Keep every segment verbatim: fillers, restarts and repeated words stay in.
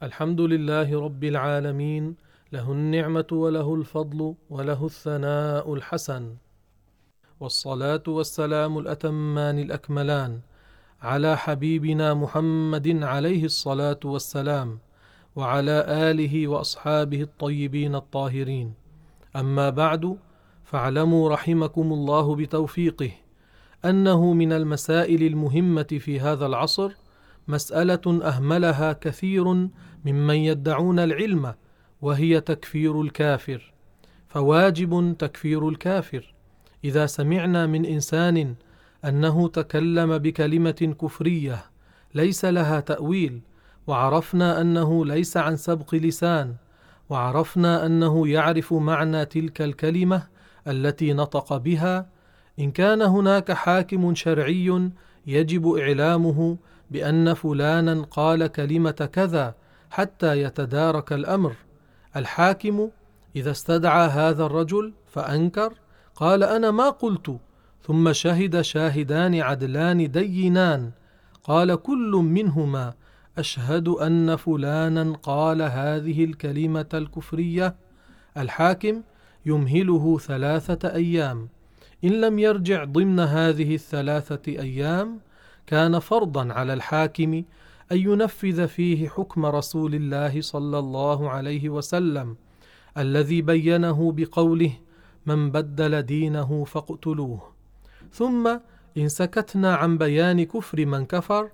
الحمد لله رب العالمين، له النعمة وله الفضل وله الثناء الحسن، والصلاة والسلام الأتمان الأكملان على حبيبنا محمد عليه الصلاة والسلام، وعلى آله وأصحابه الطيبين الطاهرين. أما بعد، فاعلموا رحمكم الله بتوفيقه أنه من المسائل المهمة في هذا العصر مسألة أهملها كثير ممن يدعون العلم، وهي تكفير الكافر. فواجب تكفير الكافر. إذا سمعنا من إنسان أنه تكلم بكلمة كفرية ليس لها تأويل، وعرفنا أنه ليس عن سبق لسان، وعرفنا أنه يعرف معنى تلك الكلمة التي نطق بها، إن كان هناك حاكم شرعي يجب إعلامه بأن فلانا قال كلمة كذا حتى يتدارك الأمر. الحاكم إذا استدعى هذا الرجل فأنكر، قال أنا ما قلت، ثم شهد شاهدان عدلان دينان، قال كل منهما أشهد أن فلانا قال هذه الكلمة الكفرية، الحاكم يمهله ثلاثة أيام. إن لم يرجع ضمن هذه الثلاثة أيام كان فرضا على الحاكم أن ينفذ فيه حكم رسول الله صلى الله عليه وسلم الذي بينه بقوله من بدل دينه فاقتلوه. ثم إن سكتنا عن بيان كفر من كفر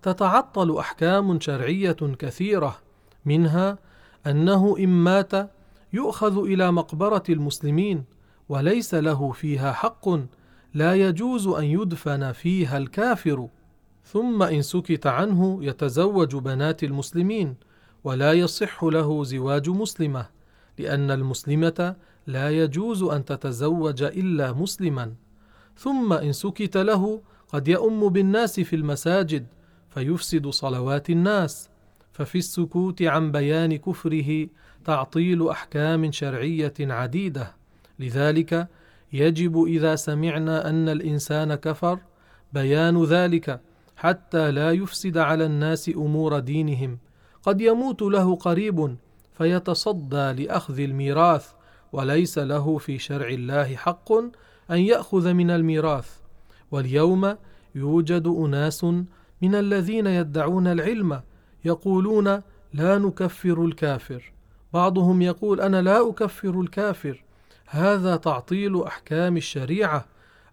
تتعطل أحكام شرعية كثيرة، منها أنه إن مات يؤخذ إلى مقبرة المسلمين وليس له فيها حق، لا يجوز أن يدفن فيها الكافر. ثم إن سكت عنه يتزوج بنات المسلمين، ولا يصح له زواج مسلمة، لأن المسلمة لا يجوز أن تتزوج إلا مسلما. ثم إن سكت له قد يؤم بالناس في المساجد فيفسد صلوات الناس، ففي السكوت عن بيان كفره تعطيل أحكام شرعية عديدة. لذلك يجب إذا سمعنا أن الإنسان كفر بيان ذلك حتى لا يفسد على الناس أمور دينهم. قد يموت له قريب فيتصدى لأخذ الميراث، وليس له في شرع الله حق أن يأخذ من الميراث. واليوم يوجد أناس من الذين يدعون العلم يقولون لا نكفر الكافر، بعضهم يقول أنا لا أكفر الكافر. هذا تعطيل أحكام الشريعة.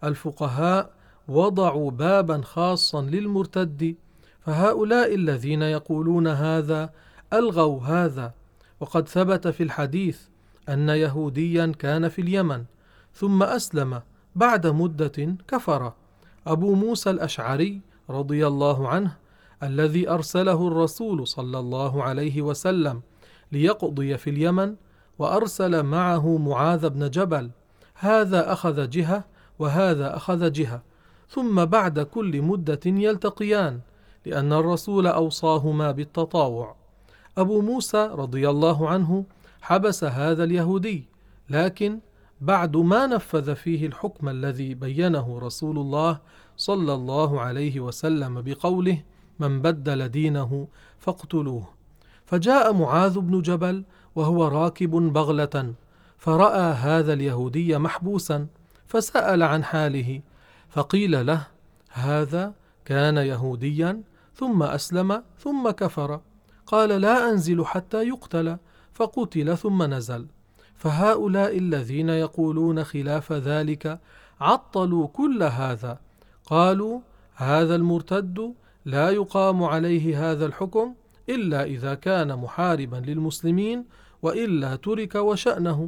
الفقهاء وضعوا بابا خاصا للمرتد، فهؤلاء الذين يقولون هذا ألغوا هذا. وقد ثبت في الحديث أن يهوديا كان في اليمن ثم أسلم، بعد مدة كفر. أبو موسى الأشعري رضي الله عنه الذي أرسله الرسول صلى الله عليه وسلم ليقضي في اليمن، وأرسل معه معاذ بن جبل، هذا أخذ جهة وهذا أخذ جهة، ثم بعد كل مدة يلتقيان، لأن الرسول أوصاهما بالتطاوع. أبو موسى رضي الله عنه حبس هذا اليهودي، لكن بعد ما نفذ فيه الحكم الذي بينه رسول الله صلى الله عليه وسلم بقوله من بدل دينه فاقتلوه. فجاء معاذ بن جبل وهو راكب بغلة، فرأى هذا اليهودي محبوسا، فسأل عن حاله، فقيل له هذا كان يهوديا ثم أسلم ثم كفر. قال لا أنزل حتى يقتل، فقتل ثم نزل. فهؤلاء الذين يقولون خلاف ذلك عطلوا كل هذا، قالوا هذا المرتد لا يقام عليه هذا الحكم إلا إذا كان محاربا للمسلمين، وإلا ترك وشأنه.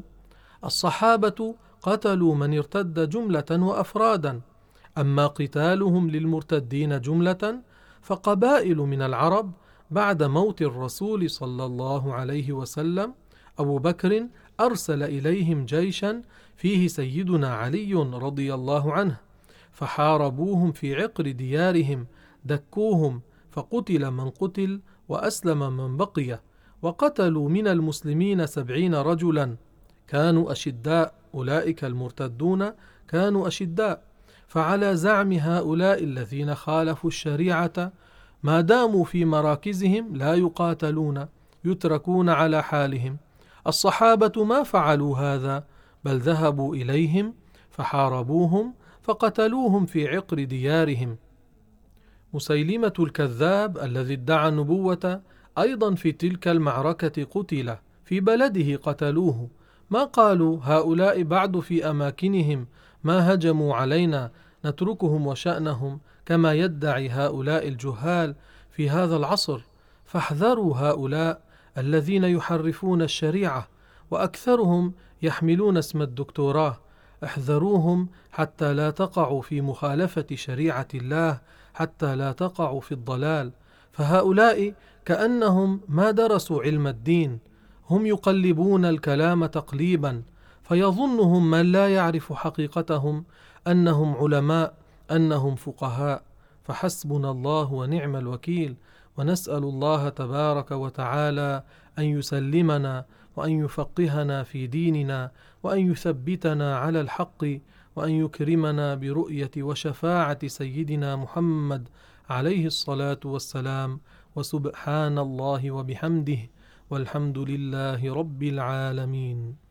الصحابة قتلوا من ارتد جملة وأفرادا، أما قتالهم للمرتدين جملة فقبائل من العرب بعد موت الرسول صلى الله عليه وسلم أبو بكر أرسل إليهم جيشا فيه سيدنا علي رضي الله عنه، فحاربوهم في عقر ديارهم، دكوهم، فقتل من قتل وأسلم من بقي، وقتلوا من المسلمين سبعين رجلا كانوا أشداء. أولئك المرتدون كانوا أشداء. فعلى زعم هؤلاء الذين خالفوا الشريعة ما داموا في مراكزهم لا يقاتلون، يتركون على حالهم. الصحابة ما فعلوا هذا، بل ذهبوا إليهم فحاربوهم فقتلوهم في عقر ديارهم. مسيلمة الكذاب الذي ادعى النبوة أيضا في تلك المعركة قتل، في بلده قتلوه. ما قالوا هؤلاء بعد في أماكنهم، ما هجموا علينا، نتركهم وشأنهم، كما يدعي هؤلاء الجهال في هذا العصر. فاحذروا هؤلاء الذين يحرفون الشريعة، وأكثرهم يحملون اسم الدكتوراه. احذروهم حتى لا تقعوا في مخالفة شريعة الله، حتى لا تقعوا في الضلال. فهؤلاء كأنهم ما درسوا علم الدين، هم يقلبون الكلام تقليبا، فيظنهم من لا يعرف حقيقتهم أنهم علماء، أنهم فقهاء. فحسبنا الله ونعم الوكيل، ونسأل الله تبارك وتعالى أن يسلمنا وأن يفقهنا في ديننا، وأن يثبتنا على الحق، وأن يكرمنا برؤية وشفاعة سيدنا محمد عليه الصلاة والسلام. وسبحان الله وبحمده، والحمد لله رب العالمين.